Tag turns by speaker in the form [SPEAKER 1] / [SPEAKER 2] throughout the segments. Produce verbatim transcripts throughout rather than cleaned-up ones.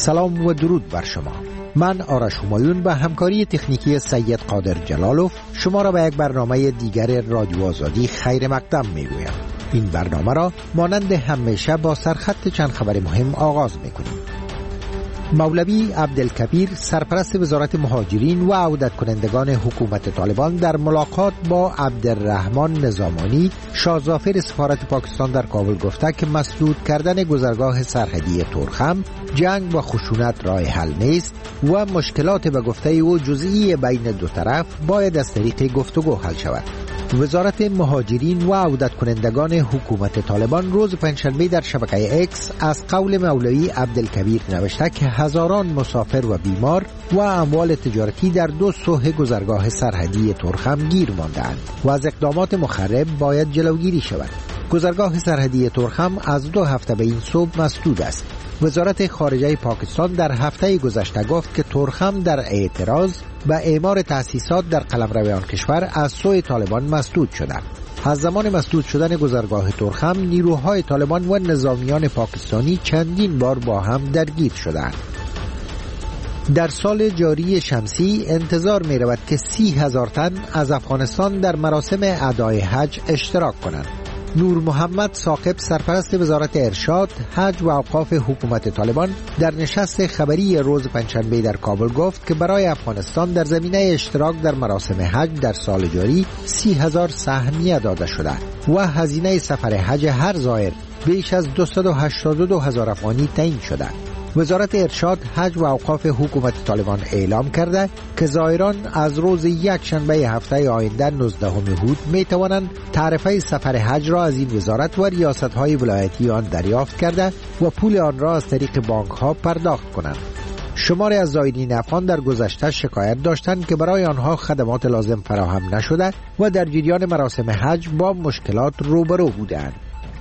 [SPEAKER 1] سلام و درود بر شما. من آرش همایون با همکاری تکنیکی سید قادر جلالوف شما را به یک برنامه دیگر رادیو آزادی خیر مقدم میگویم. این برنامه را مانند همیشه با سرخط چند خبر مهم آغاز میکنیم. مولوی عبدالکبیر سرپرست وزارت مهاجرین و عودت کنندگان حکومت طالبان در ملاقات با عبدالرحمن نظامانی شاهزافر سفارت پاکستان در کابل گفته که مسدود کردن گذرگاه سرحدی تورخم جنگ و خشونت راه حل نیست و مشکلات به گفته او جزئی بین دو طرف باید از طریق گفتگو حل شود. وزارت مهاجرین و عودت کنندگان حکومت طالبان روز پنجشنبه در شبکه اکس از قول مولوی عبدالکبیر نوشته که هزاران مسافر و بیمار و اموال تجارتی در دو سوح گذرگاه سرحدی تورخم گیر مانده‌اند و از اقدامات مخرب باید جلوگیری شود. گذرگاه سرحدی تورخم از دو هفته به این سو مسدود است. وزارت خارجه پاکستان در هفته گذشته گفت که تورخم در اعتراض به اعمار تأسیسات در قلمرو آن کشور از سوی طالبان مسدود شده. از زمان مسدود شدن گذرگاه تورخم نیروهای طالبان و نظامیان پاکستانی چندین بار با هم درگیر شدند. در سال جاری شمسی انتظار می رود که سی هزار تن از افغانستان در مراسم ادای حج اشتراک کنند. نور محمد ثاقب سرپرست وزارت ارشاد، حج و اوقاف حکومت طالبان در نشست خبری روز پنجشنبه در کابل گفت که برای افغانستان در زمینه اشتراک در مراسم حج در سال جاری سی هزار سهمیه داده شده و هزینه سفر حج هر زائر بیش از دویست و هشتاد و دو هزار افغانی تعیین شده. وزارت ارشاد، حج و اوقاف حکومت طالبان اعلام کرده که زائران از روز یک شنبه هفته آینده نوزدهم هود می توانند تعرفه سفر حج را از این وزارت و ریاست‌های ولایتی آن دریافت کرده و پول آن را از طریق بانک‌ها پرداخت کنند. شماری از زائرین افغان در گذشته شکایت داشتند که برای آنها خدمات لازم فراهم نشده و در جریان مراسم حج با مشکلات روبرو بودند.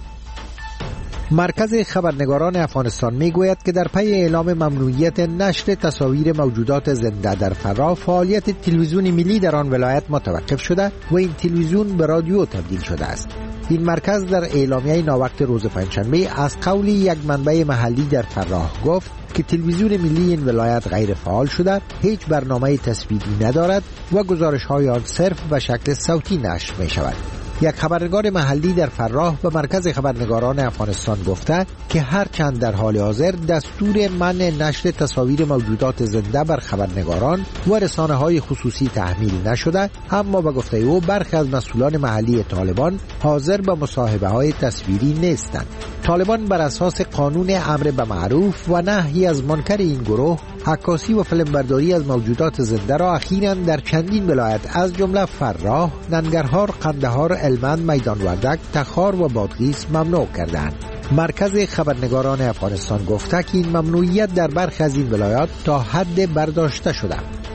[SPEAKER 1] مرکز خبرنگاران افغانستان میگوید که در پی اعلام ممنوعیت نشر تصاویر موجودات زنده در فراه، فعالیت تلویزیون ملی در آن ولایت متوقف شده و این تلویزیون به رادیو تبدیل شده است. این مرکز در اعلامیه ناوقت روز پنجشنبه از قول یک منبع محلی در فراه گفت که تلویزیون ملی این ولایت غیر فعال شده، هیچ برنامه تصویری ندارد و گزارش‌های آن صرف به شکل صوتی نشر می شود. یک خبرنگار محلی در فراه به مرکز خبرنگاران افغانستان گفته که هرچند در حال حاضر دستور منع نشر تصاویر موجودات زنده بر خبرنگاران و رسانه‌های خصوصی تحمیل نشده، اما به گفته او برخی از مسئولان محلی طالبان حاضر به مصاحبه‌های تصویری نیستند. طالبان بر اساس قانون امر به معروف و نهی از منکر این گروه عکاسی و فیلمبرداری از موجودات زنده را اخیراً در چندین ولایت از جمله فراه، ننگرهار، قندهار، هلمند، میدان وردک، تخار و بادغیس ممنوع کردند. مرکز خبرنگاران افغانستان گفته که این ممنوعیت در برخی از این ولایات تا حد برداشته شده.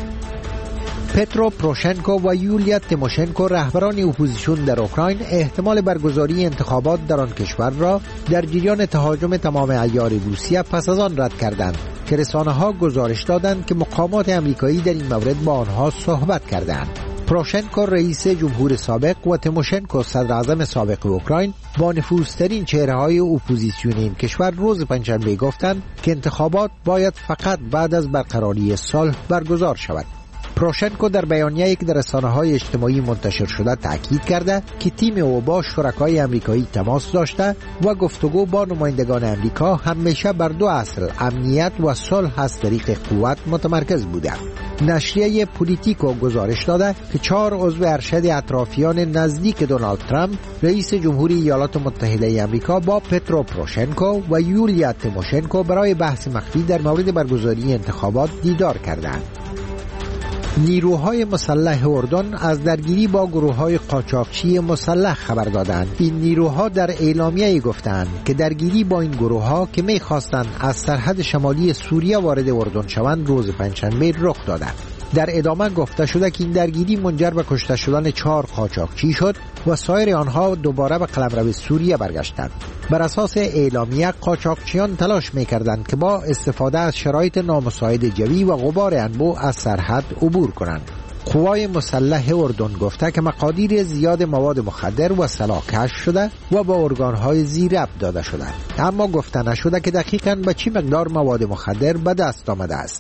[SPEAKER 1] پترو پروشنکو و یولیا تیموشنکو رهبران اپوزیسیون در اوکراین احتمال برگزاری انتخابات در آن کشور را در جریان تهاجم تمام عیار روسیه پس از آن رد کردند که رسانه‌ها گزارش دادند که مقامات امریکایی در این مورد با آنها صحبت کردند. پروشنکو رئیس جمهور سابق و تیموشنکو صدر اعظم سابق اوکراین با نفوذترین چهره‌های اپوزیسیون این کشور روز پنجشنبه گفتند که انتخابات باید فقط بعد از برقراری صلح برگزار شود. پروشنکو در بیانیه‌ای که در رسانه‌های اجتماعی منتشر شده تاکید کرده که تیم او با شرکای آمریکایی تماس داشته و گفتگو با نمایندگان آمریکا همیشه بر دو اصل امنیت و صلح از طریق قوت متمرکز بوده. نشریه پولیتیکو گزارش داده که چهار عضو ارشد اطرافیان نزدیک دونالد ترامپ رئیس جمهوری ایالات متحده آمریکا با پترو پروشنکو و یولیا تیموشنکو برای بحث مخفی در مورد برگزاری انتخابات دیدار کردند. نیروهای مسلح اردن از درگیری با گروه‌های قاچاقچی مسلح خبر دادند. این نیروها در اعلامیه‌ای گفتند که درگیری با این گروه‌ها که می‌خواستند از سرحد شمالی سوریه وارد اردن شوند روز پنجشنبه رخ دادند. در ادامه گفته شده که این درگیری منجر به کشته شدن چهار قاچاقچی شد و سایر آنها دوباره به قلمرو سوریه برگشتند. بر اساس اعلامیه قاچاقچیان تلاش می‌کردند که با استفاده از شرایط نامساعد جوی و غبار انبوه از سرحد عبور کنند. قوای مسلح اردن گفته که مقادیر زیاد مواد مخدر و سلاح کشف شده و با ارگانهای زیر ربط داده شده، اما گفته نشده که دقیقاً به چی مقدار مواد مخدر به دست آمده است.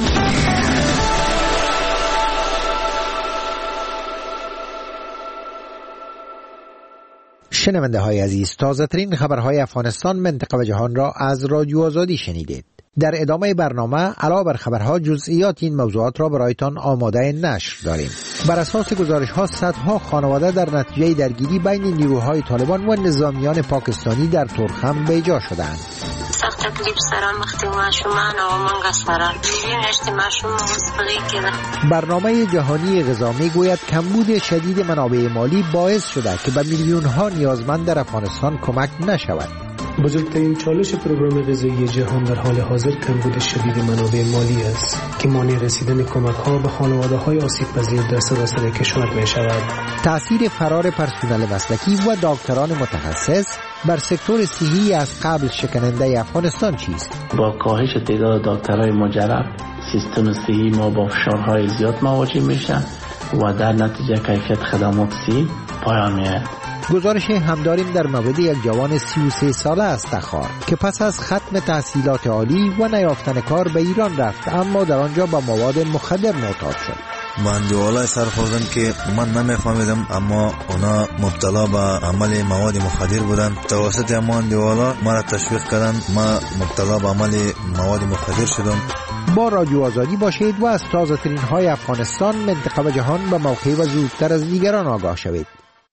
[SPEAKER 1] شنونده های عزیز، تازه ترین خبرهای افغانستان، منطقه و جهان را از رادیو آزادی شنیدید. در ادامه برنامه علاوه بر خبرها جزئیات این موضوعات را برایتان آماده نشر داریم. بر اساس گزارش ها صدها خانواده در نتیجه درگیری بین نیروهای طالبان و نظامیان پاکستانی در تورخم بیجا شدند.
[SPEAKER 2] سخت تکلیف سره مختی ماشومان او منګه سره نشته ماشوم مستقی کړه.
[SPEAKER 1] برنامه جهانی غذا میگوید کمبود شدید منابع مالی باعث شده که به میلیون ها نیازمند در افغانستان کمک نشود.
[SPEAKER 3] بزرگترین چالش پروگرام غذایی جهان در حال حاضر کمبود شدید منابع مالی است که مانع رسیدن کمک‌ها به خانواده‌های آسیب‌پذیر در سراسر کشور می‌شود.
[SPEAKER 1] تأثیر فرار پرسنل مسلکی و دکتران متخصص بر سکتور صحی از قبل شکننده افغانستان چیست؟
[SPEAKER 4] با کاهش تعداد دکترهای مجرب، سیستم صحی ما با فشارهای زیاد مواجه میشه و در نتیجه کیفیت خدمات صحی پایان میاد.
[SPEAKER 1] گزارش هم داریم در مورد یک جوان سی و سه ساله از تخار که پس از ختم تحصیلات عالی و نیافتن کار به ایران رفت، اما در آنجا با مواد مخدر معتاد شد.
[SPEAKER 5] من دیوالا سر خوردم که من نمیفهمیدم، اما اونا مبتلا به عمل مواد مخدر بودن. توسط امان دیوالا ما را تشویق کردن، ما مبتلا به عمل مواد مخدر شدم.
[SPEAKER 1] با رادیو آزادی باشید و از تازه ترین های افغانستان، منطقه و جهان به موقع و زودتر از دیگران آگاه شوید.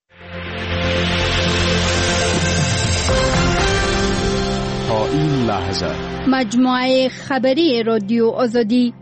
[SPEAKER 6] تا این لحظه
[SPEAKER 7] مجموعه خبری رادیو آزادی.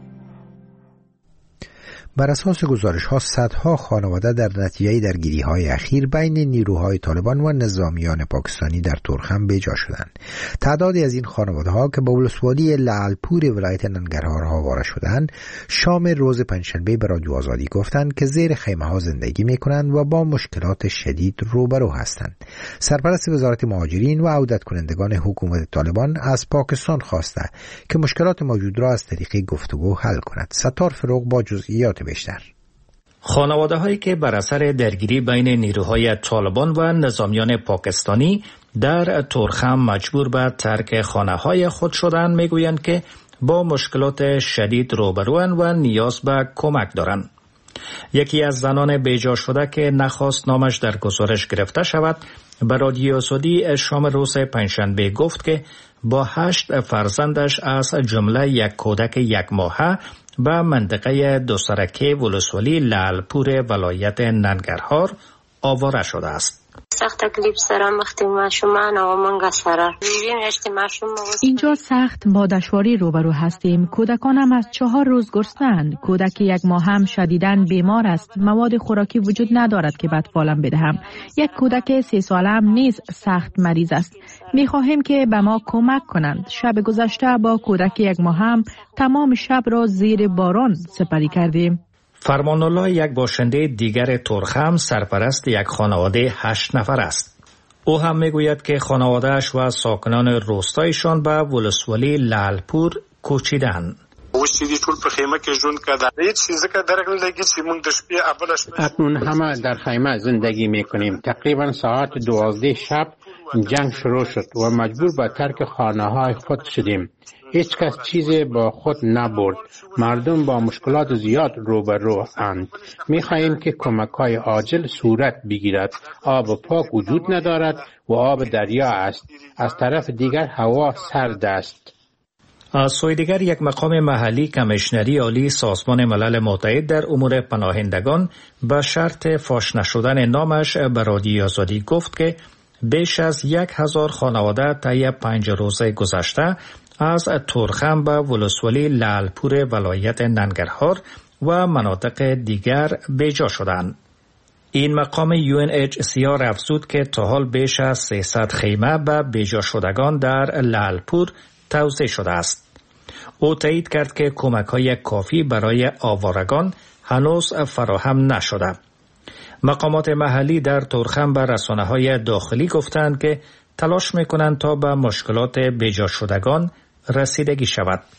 [SPEAKER 1] بر اساس گزارش ها صدها خانواده در نتیجه درگیری های اخیر بین نیروهای طالبان و نظامیان پاکستانی در تورخم بیجا شدند. تعدادی از این خانواده ها که به ولسوالی لعلپور ولایت ننگرهار آواره شدند، شام روز پنجشنبه به رادیو آزادی گفتند که زیر خیمه ها زندگی می کنند و با مشکلات شدید روبرو هستند. سرپرست وزارت مهاجرین و عودت کنندگان حکومت طالبان از پاکستان خواسته که مشکلات موجود را از طریق گفتگو حل کند. ستار فروغ با جزئیات بیشتر.
[SPEAKER 8] خانواده هایی که بر اثر درگیری بین نیروهای طالبان و نظامیان پاکستانی در تورخم مجبور به ترک خانه های خود شدند میگویند که با مشکلات شدید روبروان و نیاز به کمک دارند. یکی از زنان بیجا شده که نخواست نامش در گزارش گرفته شود به رادیو آزادی شام روز پنجشنبه گفت که با هشت فرزندش از جمله یک کودک یک ماهه به منطقه دوسرکه ولسوالی لعلپور ولایت ننگرهار آواره شده است.
[SPEAKER 2] سخت تکلیف سره مختی ماشومان او منګه سره نشته ماشوم.
[SPEAKER 9] اینجا سخت با دشواری روبرو هستیم. کودکانم از چهار روز گرسنه‌اند. کودک یک ماه هم شدیداً بیمار است. مواد خوراکی وجود ندارد که به اطفالم بدهم. یک کودک سه سالم نیز سخت مریض است. می‌خواهیم که به ما کمک کنند. شب گذشته با کودک یک ماه هم تمام شب را زیر باران سپری کردیم.
[SPEAKER 8] فرمان الله یک باشنده دیگر تورخم سرپرست یک خانواده هشت نفر است. او هم میگوید که خانوادهش و ساکنان روستایشان به ولسوالی لعلپور کوچیدند.
[SPEAKER 10] اکنون همه در خیمه زندگی میکنیم. تقریبا ساعت دوازده شب جنگ شروع شد و مجبور به ترک خانه های خود شدیم. هیچ کس چیزی با خود نبرد. مردم با مشکلات زیاد روبرو اند. می خواهیم که کمک های عاجل صورت بگیرد. آب پاک وجود ندارد و آب دریا است. از طرف دیگر هوا سرد است.
[SPEAKER 8] از سوی دیگر یک مقام محلی کمیشنری عالی سازمان ملل متحد در امور پناهندگان به شرط فاش نشدن نامش به رادیو آزادی گفت که بیش از یک هزار خانواده طی پنج روزه گذشته از تورخم به ولسوالی لعلپور ولایت ننگرهار و مناطق دیگر بیجا شدند. این مقام یو ان اچ سی آر افزود که تا حال بیش از سیصد خیمه به بیجا شدگان در لعلپور توزیع شده است. او تایید کرد که کمک‌های کافی برای آوارگان هنوز فراهم نشده. مقامات محلی در تورخم به رسانه‌های داخلی گفتند که تلاش می‌کنند تا به مشکلات بیجا شدگان رسیدگی شود.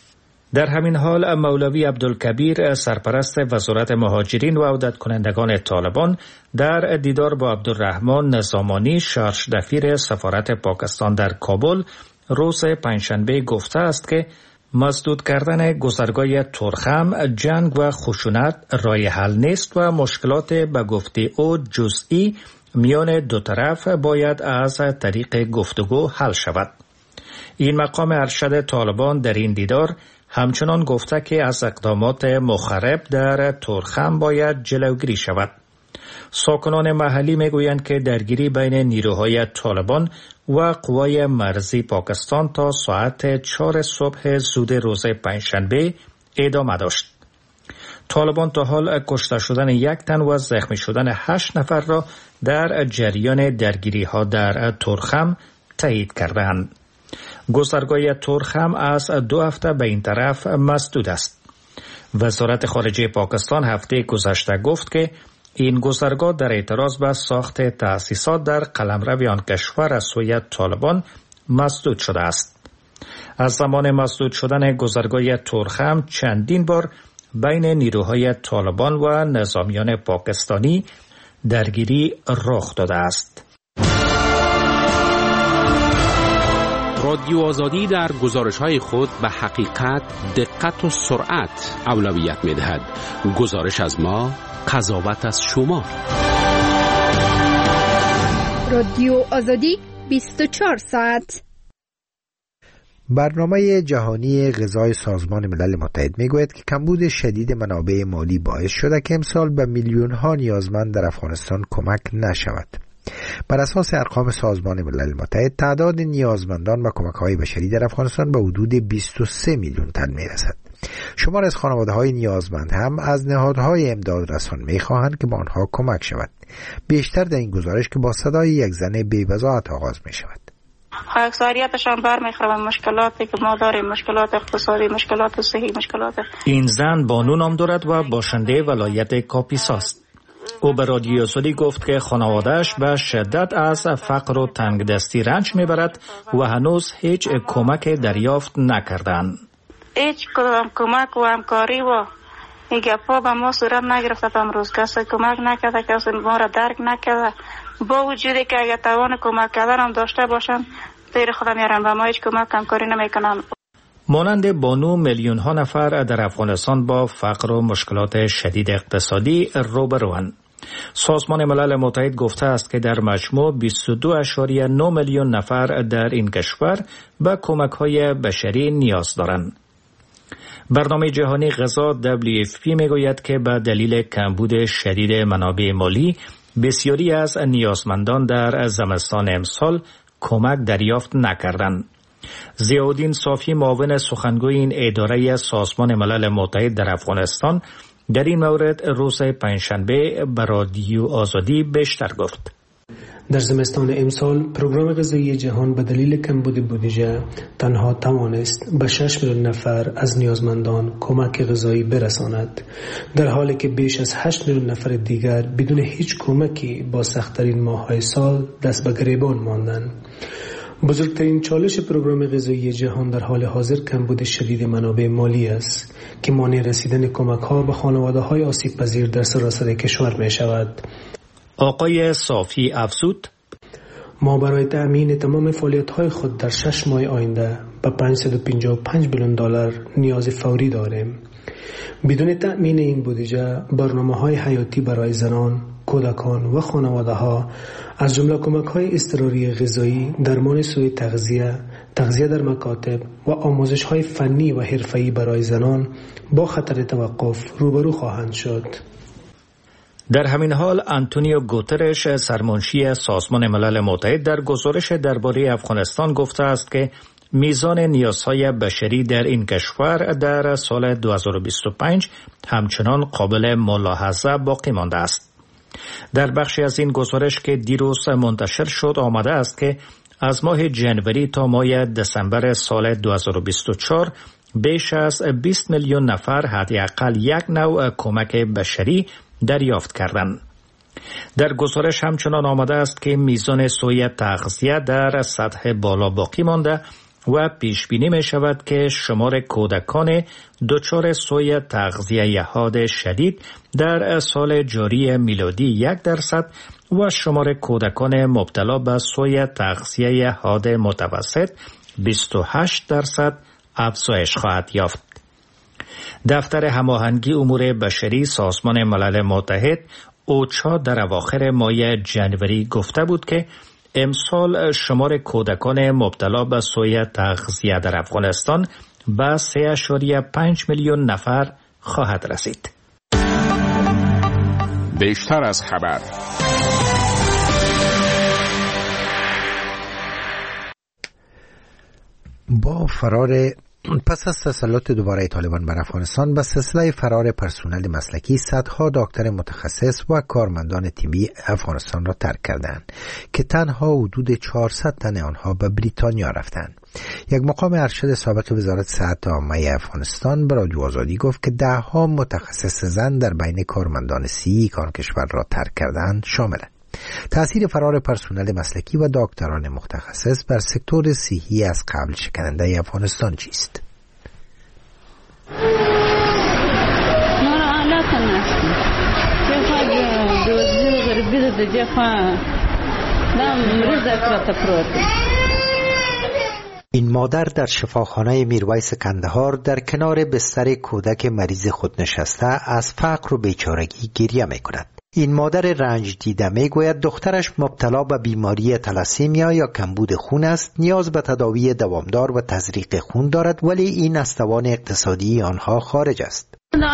[SPEAKER 8] در همین حال مولوی عبدالکبیر سرپرست وزارت مهاجرین و عودت کنندگان طالبان در دیدار با عبدالرحمن نظامانی شارژ دفیر سفارت پاکستان در کابل روز پنجشنبه گفته است که مسدود کردن گذرگاه تورخم جنگ و خشونت راه حل نیست و مشکلات به گفته او جزئی میان دو طرف باید از طریق گفتگو حل شود. این مقام ارشد طالبان در این دیدار همچنان گفته که از اقدامات مخرب در تورخم باید جلوگیری شود. ساکنان محلی میگویند که درگیری بین نیروهای طالبان و قوای مرزی پاکستان تا ساعت چهار صبح زود روز پنجشنبه ادامه داشت. طالبان تا حال کشته شدن یک تن و زخمی شدن هشت نفر را در جریان درگیری ها در تورخم تایید کردند. گذرگاه تورخم از دو هفته به این طرف مسدود است. وزارت خارجه پاکستان هفته گذشته گفت که این گذرگاه در اعتراض به ساخت تأسیسات در قلمرو آن کشور از سوی طالبان مسدود شده است. از زمان مسدود شدن گذرگاه تورخم چندین بار بین نیروهای طالبان و نظامیان پاکستانی درگیری رخ داده است.
[SPEAKER 11] رادیو آزادی در گزارش‌های خود به حقیقت، دقت و سرعت اولویت می‌دهد. گزارش از ما، قضاوت از شما.
[SPEAKER 7] رادیو آزادی بیست و چهار ساعت.
[SPEAKER 1] برنامه جهانی غذای سازمان ملل متحد میگوید که کمبود شدید منابع مالی باعث شده که امسال به میلیون ها نیازمند در افغانستان کمک نشود. بر اساس ارقام سازمان ملل متحد تعداد نیازمندان و کمک‌های بشری در افغانستان به حدود بیست و سه میلیون تن میرسد. شمار از خانواده‌های نیازمند هم از نهادهای امداد رسان می‌خواهند که به آنها کمک شود. بیشتر در این گزارش که با صدای یک زن بی‌وضاحت آغاز می‌شود.
[SPEAKER 12] اکثریتشان برمیخوره مشکلاتی که ما داریم، مشکلات اقتصادی، مشکلات صحی، مشکلات.
[SPEAKER 8] این زن بانو نام دارد و باشنده ولایت کاپیسا است. او به رادیو آزادی گفت که خانواده‌اش به شدت از فقر و تنگدستی رنج میبرد و هنوز هیچ کمک دریافت نکردند.
[SPEAKER 12] هیچ کدام کمک و همکاری و این گپا به ما صورت نگرفت. امروز کسی کمک نکرده، کسی ما را درک نکرده. با وجودی که اگر توان کمک کردن هم داشته باشن دیر خودم میارن و ما هیچ کمک همکاری نمیکنن.
[SPEAKER 8] مانند بانو میلیون ها نفر در افغانستان با فقر و مشکلات شدید اقتصادی روبروند. سازمان ملل متحد گفته است که در مجموع بیست و دو ممیز نه میلیون نفر در این کشور به کمک‌های بشری نیاز دارند. برنامه جهانی غذا دبلیو اف پی میگوید که به دلیل کمبود شدید منابع مالی بسیاری از نیازمندان در زمستان امسال کمک دریافت نکردند. ضیاءالدین صافی معاون سخنگوی این اداره سازمان ملل متحد در افغانستان در این مورد روز پنجشنبه به رادیو آزادی بیشتر گفت.
[SPEAKER 3] در زمستان امسال پروگرام غذایی جهان به دلیل کمبود بودجه تنها توانست به شش میلیون نفر از نیازمندان کمک غذایی برساند، در حالی که بیش از هشت میلیون نفر دیگر بدون هیچ کمکی با سخت‌ترین ماه‌های سال دست به گریبان ماندند. بزرگترین چالش پروگرام غذایی جهان در حال حاضر کمبود شدید منابع مالی است که مانع رسیدن کمک‌ها به خانواده‌های آسیب‌پذیر در سراسر کشور می‌شود.
[SPEAKER 8] آقای صافی افزود:
[SPEAKER 3] ما برای تأمین تمام فعالیت‌های خود در شش ماه آینده به پانصد و پنجاه و پنج میلیون دلار نیاز فوری داریم. بدون تأمین این بودجه برنامه‌های حیاتی برای زنان، کودکان و خانواده‌ها از جمله کمک‌های اضطراری غذایی، درمان سوء تغذیه، تغذیه در مکاتب و آموزش‌های فنی و حرفه‌ای برای زنان با خطر توقف روبرو خواهند شد.
[SPEAKER 8] در همین حال آنتونیو گوترش سرمنشی سازمان ملل متحد در گزارش درباره افغانستان گفته است که میزان نیازهای بشری در این کشور در سال دو هزار و بیست و پنج همچنان قابل ملاحظه باقی مانده است. در بخشی از این گزارش که دیروز منتشر شد آمده است که از ماه جنوری تا ماه دسامبر سال دو هزار و بیست و چهار بیش از بیست میلیون نفر حداقل یک نوع کمک بشری دریافت کردند. در گزارش همچنان آمده است که میزان سوء تغذیه در سطح بالا باقی مانده و پیش بینی می شود که شمار کودکان دچار سوی تغذیه حاد شدید در سال جاری میلادی یک درصد و شمار کودکان مبتلا به سوی تغذیه حاد متوسط بیست و هشت درصد افزایش خواهد یافت. دفتر هماهنگی امور بشری سازمان ملل متحد اوچا در اواخر ماه جنوری گفته بود که امسال شمار کودکان مبتلا به سوی تغذیه در افغانستان به سه اشاریه پنج میلیون نفر خواهد رسید.
[SPEAKER 6] بیشتر از خبر.
[SPEAKER 1] با فرار پس از تسلط دوباره طالبان بر افغانستان به سلسله فرار پرسنل مسلکی صدها دکتر متخصص و کارمندان طبی افغانستان را ترک کردند که تنها حدود چهارصد تن آنها به بریتانیا رفتند. یک مقام ارشد سابق وزارت صحت عامه افغانستان به رادیو آزادی گفت که ده ها متخصص زن در بین کارمندان صحی که آن کشور را ترک کردند شاملند. تأثیر فرار پرسنل مسلکی و دکتران متخصص بر سکتور صحی از قبل شکننده افغانستان چیست؟ این مادر در شفاخانه میرویس کندهار در کنار بستر کودک مریض خود نشسته از فقر و بیچارگی گریه می کند. این مادر رنج دیده می گوید دخترش مبتلا به بیماری تلاسیمیا یا کمبود خون است، نیاز به تداوی دوامدار و تزریق خون دارد ولی این از توان اقتصادی آنها خارج است.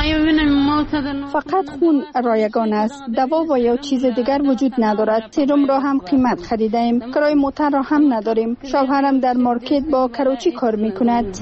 [SPEAKER 7] فقط خون رایگان است، دوا و یا چیز دیگر وجود ندارد. سرم را هم قیمت خریدیم، کرای موتر را هم نداریم. شوهرم در مارکت با کراچی کار میکند.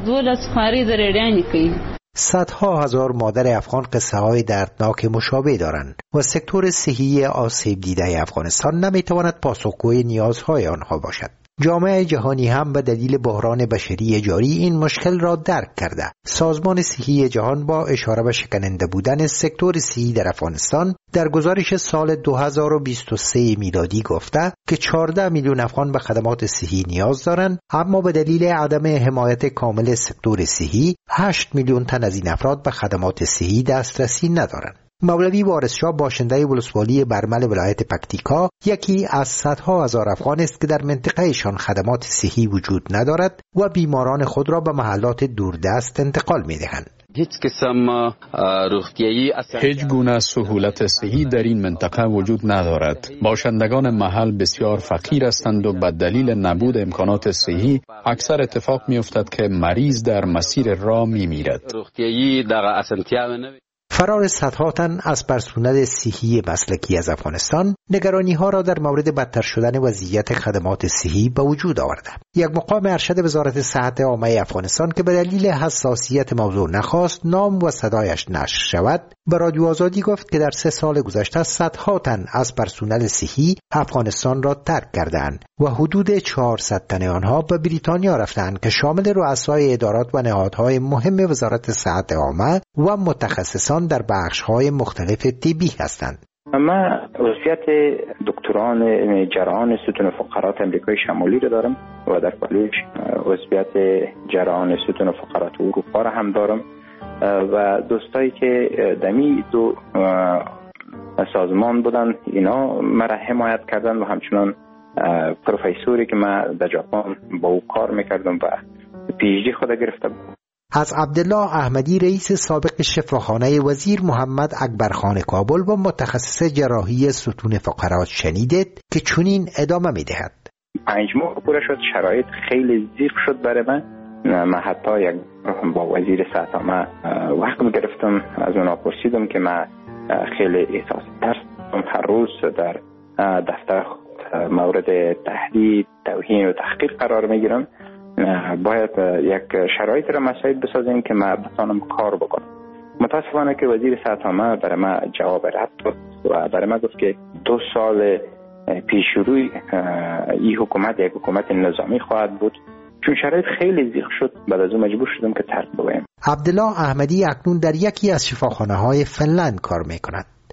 [SPEAKER 1] صدها هزار مادر افغان قصه های دردناک مشابه دارند و سکتور صحی آسیب دیده افغانستان نمیتواند پاسخگوی نیازهای آنها باشد. جامعه جهانی هم به دلیل بحران بشری جاری این مشکل را درک کرده. سازمان صحی جهان با اشاره به شکننده بودن سکتور صحی در افغانستان در گزارش سال دو هزار و بیست و سه میلادی گفته که چهارده میلیون افغان به خدمات صحی نیاز دارند، اما به دلیل عدم حمایت کامل سکتور صحی هشت میلیون تن از این افراد به خدمات صحی دسترسی ندارند. مولوی وارث شاه باشنده ولسوالی برمل ولایت پکتیکا یکی از صدها هزار افغان است که در منطقهشان خدمات صحی وجود ندارد و بیماران خود را به محلات دوردست انتقال می‌دهند.
[SPEAKER 13] هیچ قسم روغتیایی
[SPEAKER 6] هیچ گونه سهولت صحی در این منطقه وجود ندارد. باشندگان محل بسیار فقیر هستند و به دلیل نبود امکانات صحی اکثر اتفاق می‌افتد که مریض در مسیر راه می‌میرد.
[SPEAKER 13] روغتیایی در اسانتیا
[SPEAKER 1] فرار صدها تن از پرسنل صحی مسلکی از افغانستان نگرانی ها را در مورد بدتر شدن وضعیت خدمات صحی به وجود آورده. یک مقام ارشد وزارت صحت عامه افغانستان که به دلیل حساسیت موضوع نخواست نام و صدایش نشر شود به رادیو آزادی گفت که در سه سال گذشته صدها تن از پرسنل صحی افغانستان را ترک کردند و حدود چهارصد تن آنها به بریتانیا رفتند که شامل رؤسای ادارات و نهادهای مهم وزارت صحت عامه و متخصصان در بخش‌های مختلف طبی هستند.
[SPEAKER 14] من عضویت دکتران جراحان ستون فقرات امریکای شمالی را دارم و در کالج عضویت جراحان ستون فقرات اروپا را هم دارم و دوستایی که دمی دو سازمان بودن اینا مرا حمایت کردن و همچنان پروفسوری که من در ژاپن با او کار میکردم و پی اچ دی خود گرفتم.
[SPEAKER 1] از عبدالله احمدی رئیس سابق شفاخانه وزیر محمد اکبرخان کابل و متخصص جراحی ستون فقرات شنیدید که چنین ادامه میدهد.
[SPEAKER 14] پنج ماه پوره شد، شرایط خیلی زیق شد برای من. من حتی یک با وزیر صحت عامه وقت گرفتم، از اونا پرسیدم که من خیلی احساس ترس هر روز در دفتر مورد تهدید، توهین و تحقیر قرار میگیرم. باید یک شرایط را مساعد بسازیم که من بتانم کار بکنم. متاسفانه که وزیر صحت عامه برای من جواب رد داد و برای من گفت که دو سال پیش روی این حکومت یک حکومت نظامی خواهد بود. چون شرایط خیلی زیق شد بعد از اون مجبور شدم که ترک بگویم.
[SPEAKER 1] عبدالله احمدی اکنون در یکی از شفاخانه‌های فنلند کار میکند.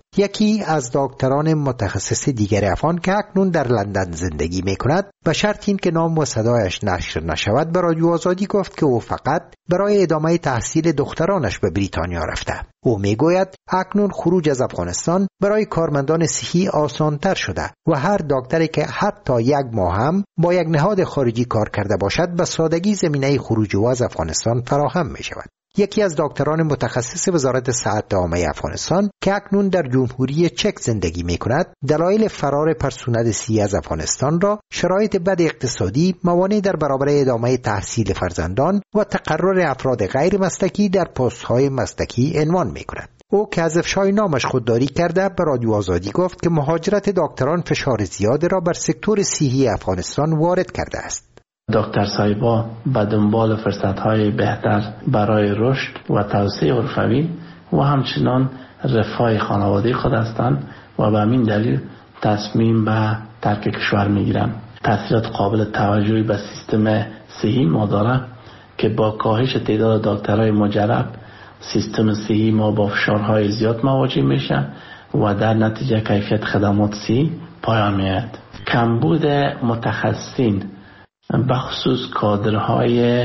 [SPEAKER 1] یکی از دکتران متخصص دیگر افغان که اکنون در لندن زندگی می کند به شرط این که نام و صدایش نشر نشود به رادیو آزادی گفت که او فقط برای ادامه تحصیل دخترانش به بریتانیا رفته. او می گوید اکنون خروج از افغانستان برای کارمندان صحی آسانتر شده و هر دکتری که حتی یک ماه هم با یک نهاد خارجی کار کرده باشد به سادگی زمینه خروج او از افغانستان فراهم می شود. یکی از دکتران متخصص وزارت صحت عامه افغانستان که اکنون در جمهوری چک زندگی می کند دلایل فرار پرسونل صحی از افغانستان را شرایط بد اقتصادی، موانع در برابر ادامه تحصیل فرزندان و تقرر افراد غیر مسلکی در پست‌های مسلکی عنوان می کند. او که از افشای نامش خودداری کرده به رادیو آزادی گفت که مهاجرت دکتران فشار زیاد را بر سکتور صحی افغانستان وارد کرده است.
[SPEAKER 4] دکتر صاحبا به دنبال فرصت‌های بهتر برای رشد و توسعه حرفوی و همچنان رفاه خانواده خود هستند و به همین دلیل تصمیم به ترک کشور می‌گیرند. تأثیرات قابل توجهی به سیستم صحی ما داره که با کاهش تعداد دکترای مجرب سیستم صحی ما با فشارهای زیاد مواجه میشه و در نتیجه کیفیت خدمات صحی پایان میاد. کمبود متخصصین بخصوص کادرهای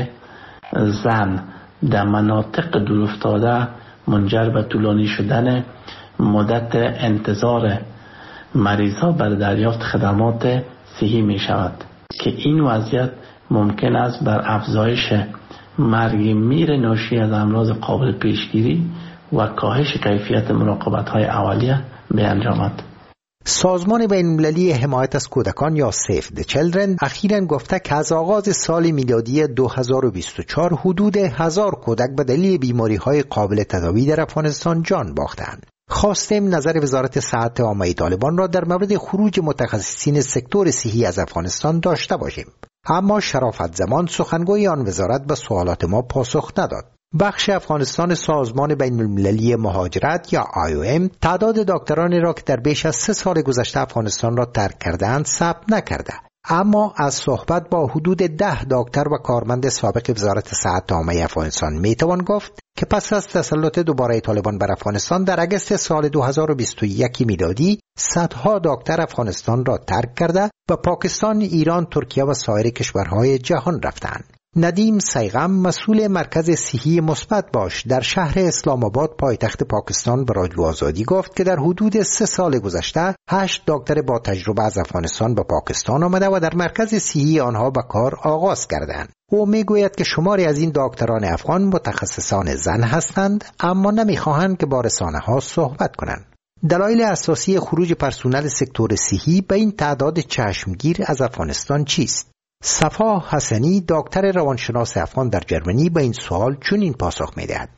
[SPEAKER 4] زن در مناطق دورافتاده منجر به طولانی شدن مدت انتظار مریضا برای دریافت خدمات صحی می شود که این وضعیت ممکن است بر افزایش مرگ میر ناشی از امراض قابل پیشگیری و کاهش کیفیت مراقبت‌های اولیه بیانجامد.
[SPEAKER 1] سازمان بین‌المللی حمایت از کودکان یا سیف د چیلدرن اخیراً گفته که از آغاز سال میلادی دو هزار و بیست و چهار حدود هزار کودک به دلیل بیماری‌های قابل تداوی در افغانستان جان باختند. خواستیم نظر وزارت صحت عامه طالبان را در مورد خروج متخصصین سکتور صحی از افغانستان داشته باشیم، اما شرافت زمان سخنگوی آن وزارت به سوالات ما پاسخ نداد. بخش افغانستان سازمان بین المللی مهاجرت یا آی او ام تعداد دکترانی را که در بیش از سه سال گذشته افغانستان را ترک کردند ثبت نکرده، اما از صحبت با حدود ده دکتر و کارمند سابق وزارت صحت عامه افغانستان میتوان گفت که پس از تسلط دوباره طالبان بر افغانستان در اگست سال دو هزار و بیست و یک میلادی صدها دکتر افغانستان را ترک کرده و پاکستان، ایران، ترکیه و سایر کشورهای جهان رفتند. ندیم سیغم مسئول مرکز صحی مثبت باش در شهر اسلام آباد پایتخت پاکستان به رادیو آزادی گفت که در حدود سه سال گذشته هشت دکتر با تجربه از افغانستان به پاکستان آمده و در مرکز صحی آنها به کار آغاز کردند. او میگوید که شماری از این دکتران افغان متخصصان زن هستند اما نمیخواهند که با رسانه‌ها صحبت کنند. دلایل اساسی خروج پرسنل سکتور صحی به این تعداد چشمگیر از افغانستان چیست؟ صفا حسنی دکتر روانشناس افغان در جرمنی به این سوال چنین پاسخ می‌دهد.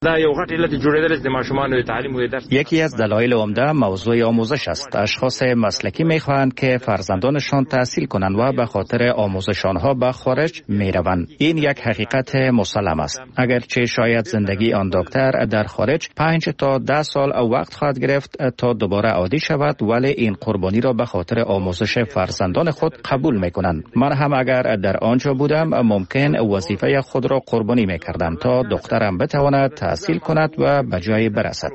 [SPEAKER 8] یکی از دلایل عمده موضوع آموزش است. اشخاص مسلکی می‌خواهند که فرزندانشان تحصیل کنند و به خاطر آموزش آنها به خارج می‌روند. این یک حقیقت مسلم است. اگرچه شاید زندگی آن دکتر در خارج پنج تا ده سال وقت خواهد گرفت تا دوباره عادی شود، ولی این قربانی را به خاطر آموزش فرزندان خود قبول می‌کنند. من هم اگر در آنجا بودم ممکن وظیفه خود را قربانی می‌کردم تا دخترم بتواند تحصیل کند و به جای برسد.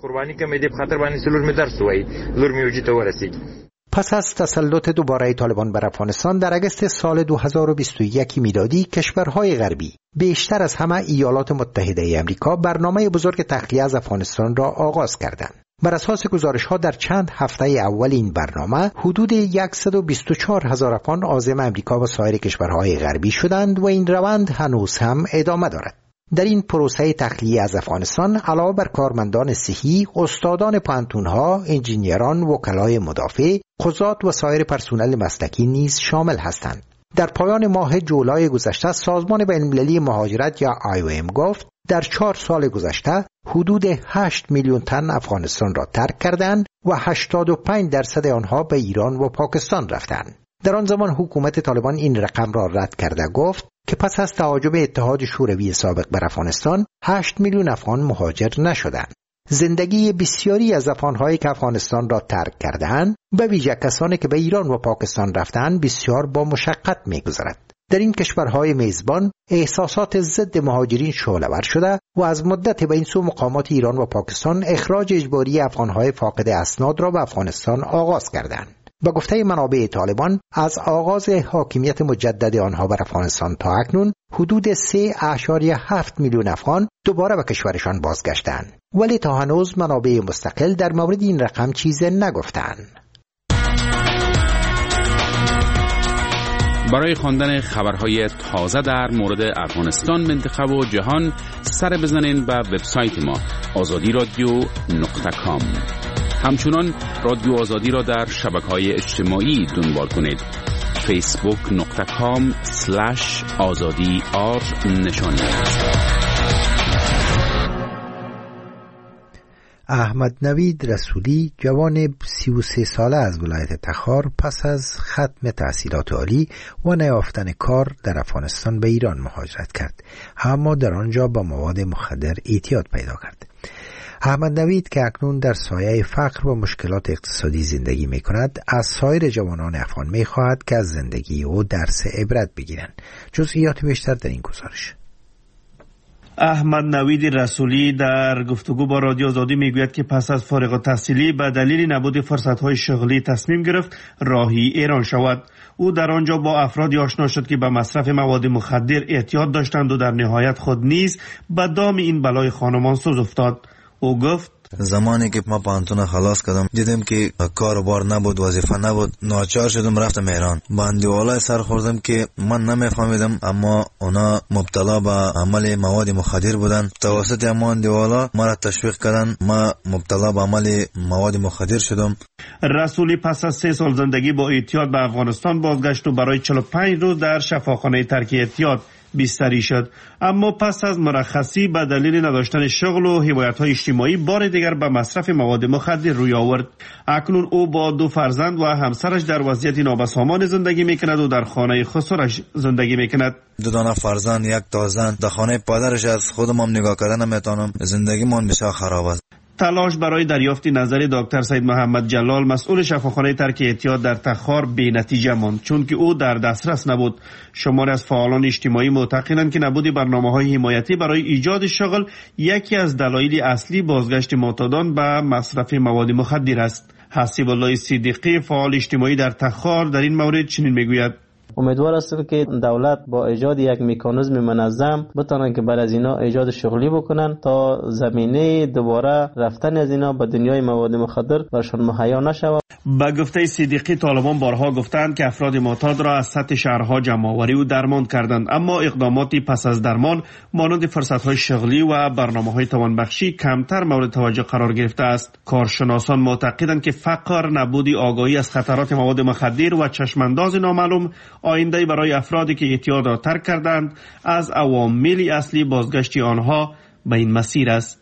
[SPEAKER 1] پس از تسلط دوباره طالبان بر افغانستان در اگست سال دو هزار و بیست و یک میلادی کشورهای غربی بیشتر از همه ایالات متحده امریکا برنامه بزرگ تخلیه از افغانستان را آغاز کردند. بر اساس گزارش‌ها در چند هفته اول این برنامه حدود صد و بیست و چهار هزار افغان عازم امریکا و سایر کشورهای غربی شدند و این روند هنوز هم ادامه دارد. در این پروسه تخلیه از افغانستان علاوه بر کارمندان صحی، استادان پانتونها، انجینیران، وکلای مدافع، قضات و سایر پرسنل مسلکی نیز شامل هستند. در پایان ماه جولای گذشته سازمان بین‌المللی مهاجرت یا آی او ام گفت در چهار سال گذشته حدود هشت میلیون تن افغانستان را ترک کردند و هشتاد و پنج درصد آنها به ایران و پاکستان رفتند. در آن زمان حکومت طالبان این رقم را رد کرده گفت که پس از تعاجب اتحاد شوروی سابق بر افغانستان هشت میلیون افغان مهاجر نشدند. زندگی بسیاری از افغان‌هایی که افغانستان را ترک کردند، به ویژه کسانی که به ایران و پاکستان رفتند، بسیار با مشقت می‌گذرد. در این کشورهای میزبان احساسات ضد مهاجرین شعله‌ور شده و از مدت به این سو مقامات ایران و پاکستان اخراج اجباری افغانهای فاقد اسناد را به افغانستان آغاز کردند. به گفته منابع طالبان از آغاز حاکمیت مجدد آنها بر افغانستان تا اکنون حدود سه اشاریه هفت میلیون افغان دوباره به کشورشان بازگشتند، ولی تا هنوز منابع مستقل در مورد این رقم چیزی نگفتند.
[SPEAKER 11] برای خواندن خبرهای تازه در مورد افغانستان، منطقه و جهان سر بزنین به وبسایت ما آزادی رادیو نقطه کام. همچنان رادیو آزادی را در شبکه‌های اجتماعی دنبال کنید. فیسبوک نقطه کام سلش آزادی آر نشانی.
[SPEAKER 1] احمد نوید رسولی جوان سی و سه ساله از ولایت تخار پس از ختم تحصیلات عالی و نیافتن کار در افغانستان به ایران مهاجرت کرد، اما در آنجا با مواد مخدر اعتیاد پیدا کرد. احمد نوید که اکنون در سایه فقر و مشکلات اقتصادی زندگی می کند، از سایر جوانان افغان می خواهد که از زندگی او درس عبرت بگیرند. جزئیات بیشتر در این گزارش.
[SPEAKER 15] احمد نوید رسولی در گفتگو با رادیو آزادی میگوید که پس از فارغ التحصیلی به دلیل نبود فرصت‌های شغلی تصمیم گرفت راهی ایران شود. او در آنجا با افرادی آشنا شد که به مصرف مواد مخدر اعتیاد داشتند و در نهایت خود نیز به دام این بلای خانمان سوز افتاد. او گفت
[SPEAKER 5] زمانی که ما پانتون خلاص کردم دیدم که کار و بار نبود، وظیفه نبود، ناچار شدم رفتم ایران. بندیوالای سر خوردم که من نمیفهمیدم، اما اونا مبتلا به عمل مواد مخدر بودن. توسط امان دیوالا ما را تشویق کردن، ما مبتلا به عمل مواد مخدر شدم.
[SPEAKER 15] رسولی پس از سه سال زندگی با اعتیاد به افغانستان بازگشت و برای چهل و پنج روز در شفاخانه ترک اعتیاد بستری شد، اما پس از مرخصی به دلیل نداشتن شغل و حمایت‌های اجتماعی بار دیگر به مصرف مواد مخدر روی آورد. اکنون او با دو فرزند و همسرش در وضعیت نابسامان زندگی میکند و در خانه خسرش زندگی میکند.
[SPEAKER 5] دو دانه فرزند، یک تا زن. در خانه پدرش از خودم هم نگاه کردن نمیتونم. زندگی من بسیار خراب است.
[SPEAKER 15] تلاش برای دریافت نظر دکتر سید محمد جلال مسئول شفاخانه ترک اعتیاد در تخار بی نتیجه ماند، چون که او در دسترس نبود. شماری از فعالان اجتماعی معتقدند که نبود برنامه‌های حمایتی برای ایجاد شغل یکی از دلایل اصلی بازگشت معتادان به مصرف مواد مخدر است. حسیب الله صدیقی فعال اجتماعی در تخار در این مورد چنین میگوید:
[SPEAKER 16] امیدوار هستم که دولت با ایجاد یک مکانیزم منظم بتونن که بر از اینا ایجاد شغلی بکنن تا زمینه دوباره رفتن از اینا به دنیای مواد مخدر برشان مهیا نشود.
[SPEAKER 15] با گفته صدیقی طالبان بارها گفتند که افراد معتاد را از سطح شهرها جمع‌آوری و درمان کردند، اما اقداماتی پس از درمان مانند فرصت‌های شغلی و برنامه‌های توانبخشی کمتر مورد توجه قرار گرفته است. کارشناسان معتقدند که فقر، نبودی آگاهی از خطرات مواد مخدر و چشمانداز نامعلوم آینده برای افرادی که اعتیاد را ترک کردند از عوامل اصلی بازگشت آنها به این مسیر است.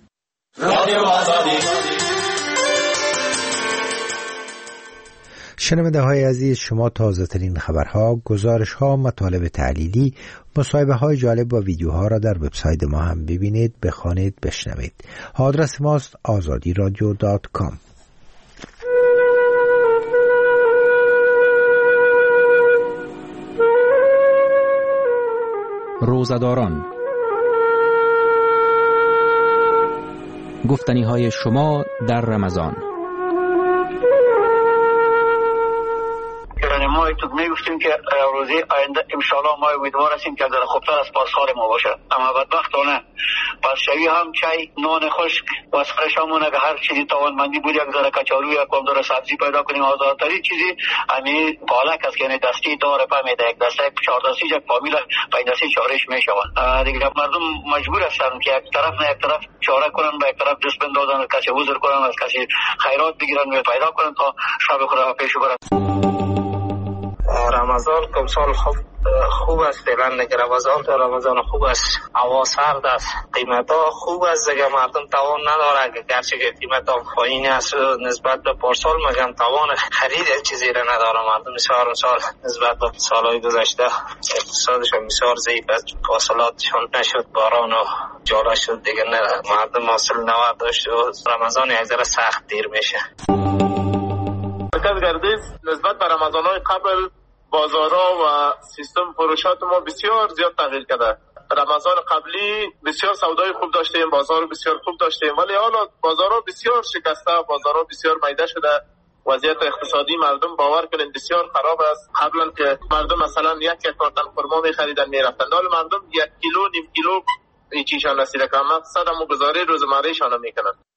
[SPEAKER 1] شنونده های عزیز، شما تازه ترین خبرها، گزارش ها، مطالب تحلیلی، مصاحبه های جالب و ویدیوها را در وبسایت ما هم ببینید، بخوانید، بشنوید. آدرس ماست آزادی رادیو دات کام.
[SPEAKER 17] روزداران، گفتنی های شما در رمضان.
[SPEAKER 18] ما تو میگفتیم که روزی آینده انشالله ما امیدوار هستیم که در خوبتر از پاسخار ما باشد، اما بدبختانه پس شوی هم چای، نان خشک و سرشامونه که هر چیزی توانمندی بود یک ذره کچالو یا کم داره سبزی پیدا کنیم. آزادتری چیزی همین پالک است که یعنی دستی داره پا میده، یک دسته چهار دستی یک فامیل پنج دستی چهارش میشوند دیگه. مردم مجبور هستند که یک طرف نه یک طرف چاره کنن، به یک طرف دست بندازن، کسی عذر کنن، از کسی خیرات بگیرن و پیدا کنن تا شب خود را پیش برن.
[SPEAKER 19] رمضان کم سال خوب خوب است فعلا دیگه. رمضان تا رمضان خوب است، هوا سرد است، قیمت ها خوب است دیگه. مردم توان نداره، گرچه که قیمت ها پایین است نسبت به پارسال، مگم توان خرید چیزی را نداره مردم. بسیار سال نسبت به سالهای گذشته اقتصادشون بسیار ضعیف است، حاصلاتشون نشد، باران و جاله شد دیگه، نه مردم حاصل نواد داشت و رمضان یک ذره سخت دیر میشه.
[SPEAKER 20] گردید نسبت به رمضان‌های قبل بازارها و سیستم فروشات ما بسیار زیاد تغییر کرده. رمضان قبلی بسیار سودای خوب داشتیم، بازار بسیار خوب داشتیم، ولی حالا بازارها بسیار شکسته، بازارها بسیار میده شده. وضعیت اقتصادی مردم باور کنین بسیار خراب است. قبلا که مردم مثلا یک یک کارتن خرما می‌خریدن میرفتن، حالا مردم یک کیلو نیم کیلو هیچیشان رسیده که مقصد هم گزاره روزمرهشان میکنن.